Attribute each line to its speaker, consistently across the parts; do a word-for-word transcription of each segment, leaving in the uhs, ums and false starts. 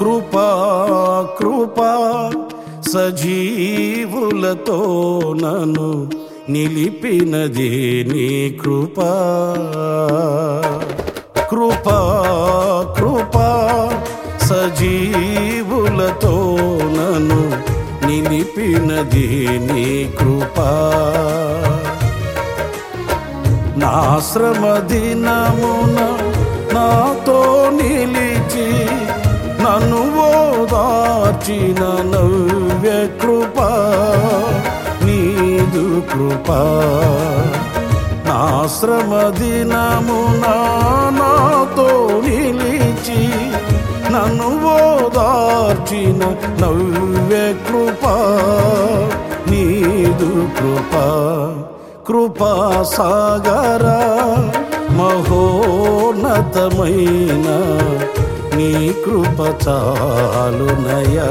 Speaker 1: కృపా కృపా సజీవులతో నన్ను నిలిపినది నీ కృపా. కృపా కృపా సజీవులతో నన్ను నిలిపినది నీ కృపా. నా శ్రమ దినమున నాతో నిలిచి నన్ను ఓదార్చిన నవ్య కృపా నీదు కృపా. నా శ్రమ దినమున నాతో నిలిచి నన్ను ఓదార్చిన నవ్య కృపా నీదు కృపా. కృపా సాగరా మహోన్నతమైన నీ కృప చాలునయా.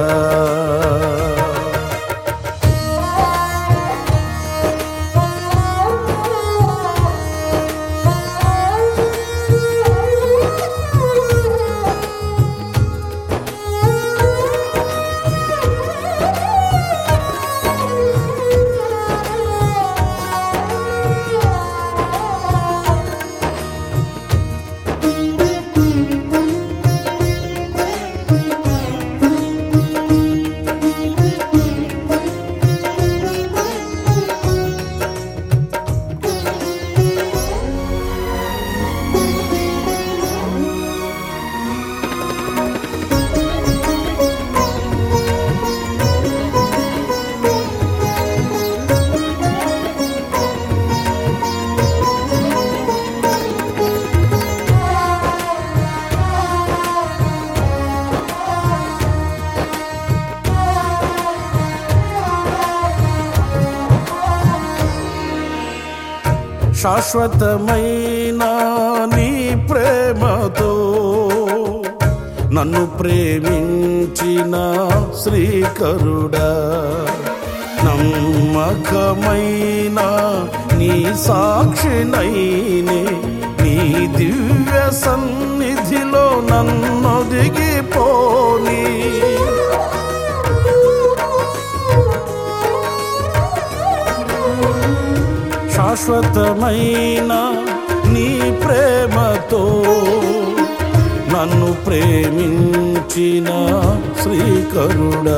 Speaker 1: శాశ్వతమైన నీ ప్రేమతో నన్ను ప్రేమించిన శ్రీకరుడా, నమ్మకమైన నీ సాక్షినైనే నీ దివ్య సన్నిధిలో నన్నొదిగిపోని. శాశ్వతమైన నీ ప్రేమతో నన్ను ప్రేమించిన శ్రీకరుడా,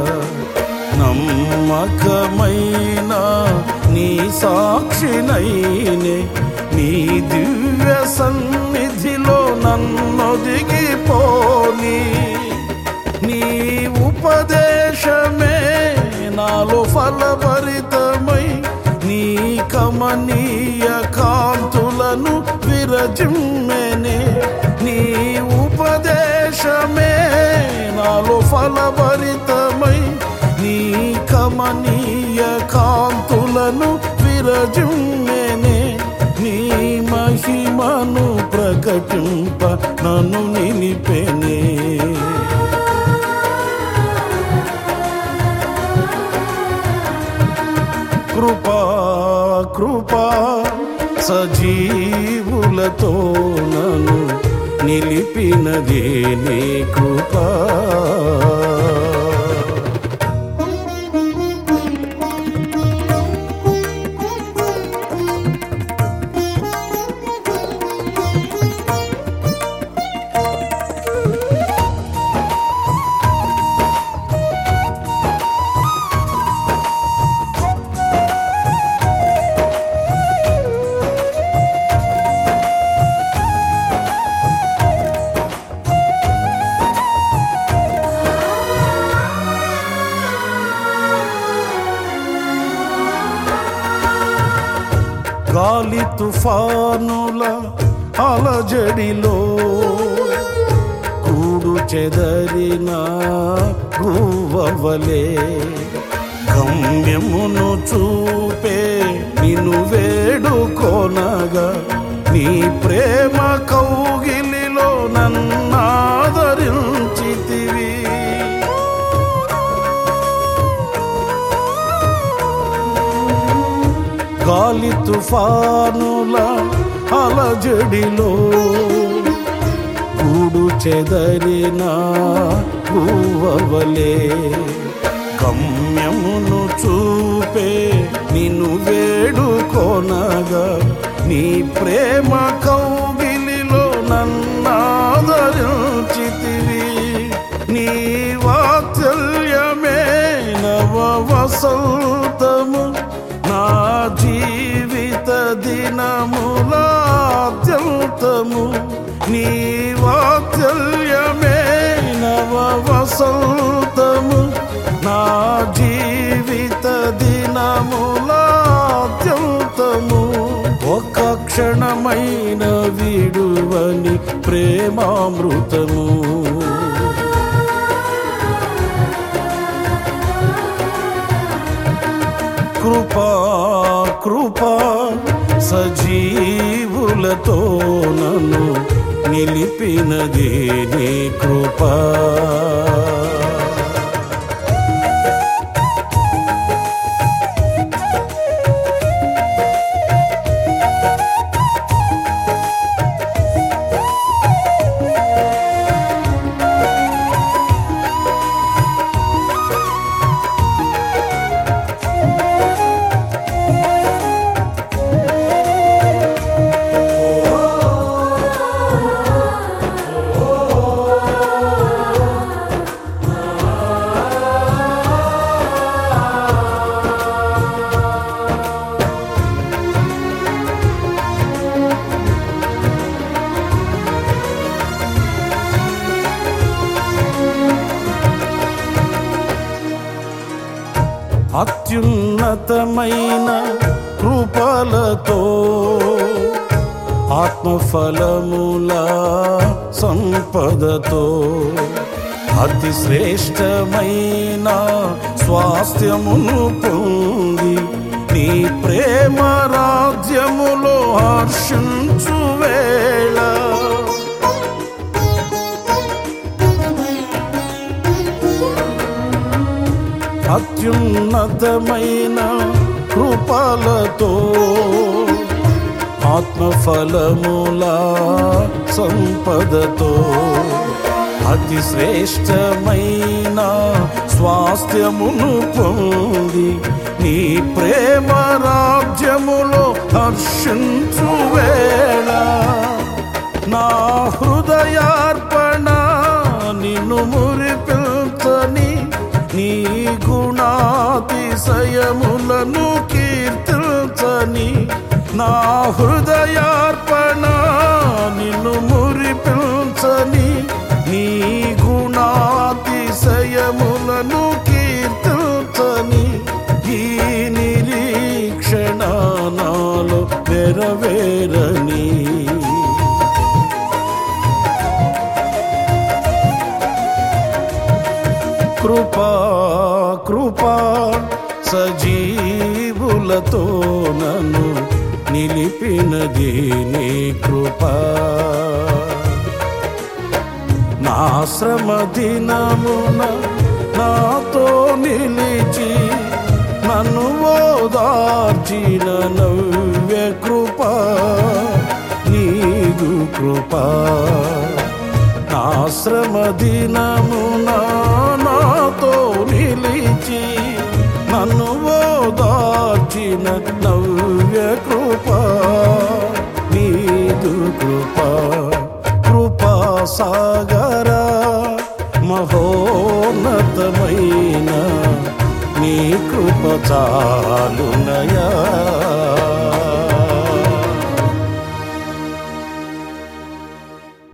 Speaker 1: నమ్మకమైన నీ సాక్షినైనే నీ దివ్య సన్నిధిలో నన్నొదిగిపోని. నీ ఉపదేశమే నాలో ఫలభరితమై నీ కమనీయ కాంతులను విరజిమ్మెనే. నీ ఉపదేశమే నాలో ఫలభరితమై నీ కమనీయ కాంతులను విరజిమ్మెనే. నీ మహిమను ప్రకటింప నన్ను నిలిపెనే. కృపా కృపా సజీవులతో నన్ను నిలిపినది నీ కృపా. గాలి తుఫానుల అలజడిలో కూడు చెదరిన గువ్వవలే గమ్యమును చూపే నిన్ను వేడుకొనగా నీ ప్రేమ కౌగిలిలో నన్నాదరించితివి. గాలి తుఫానుల అలజడిలో కూడు చెదరిన గువ్వవలే. గమ్యమును చూపే నిన్ను వేడుకొనగా నీ ప్రేమ కౌగిలిలో నన్నాదరించితివి. నీ వాత్సల్యమే నవ వసంతము నా జీవిత దినములాద్యంతము. నీ వాత్సల్యమే నవ వసంతము నా జీవిత దినములాద్యంతము. ఒక క్షణమైన విడువని ప్రేమామృతము. కృపా కృపా సజీవులతో నన్ను నిలిపినది నీ కృపా. అత్యున్నతమైన కృపలతో ఆత్మఫలముల సంపదతో అతి శ్రేష్టమైన స్వాస్థ్యమును పొంది నీ ప్రేమ రాజ్యములో హర్షించు వేళ అత్యున్నతమైన కృపలతో ఆత్మఫలముల సంపదతో అతి శ్రేష్టమైన స్వాస్థ్యమును పొంది నీ ప్రేమ రాజ్యములో హర్షించు వేళ నా హృదయార్పణ నిన్ను మురిపించని నీ గుణాతిశయములను కీర్తించని నా హృదయార్పణ నిన్ను మురిపించని నీ గుణాతిశయములను కీర్తించని ఈ నిరీక్షణ నాలో నెరవేరని కృపా కృపా సజీవులతో నన్ను నిలిపినది నీ కృపా. నా శ్రమ దినమున నాతో నిలిచి నన్ను ఓదార్చిన నవ్య కృపా నీదు కృపా. నా శ్రమ దినమున నాతో నిలిచి నన్ను ఓదార్చిన నవ్య కృపా నీదు కృపా. కృపా సాగరా మహోన్నతమైన నీ కృప చాలునయా.